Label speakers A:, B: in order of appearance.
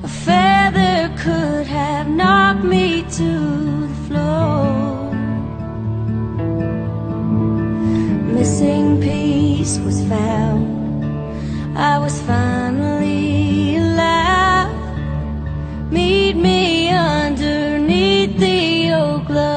A: A feather could have knocked me to the floor. Missing piece was found. I was finally alive. Meet me underneath the oak grove.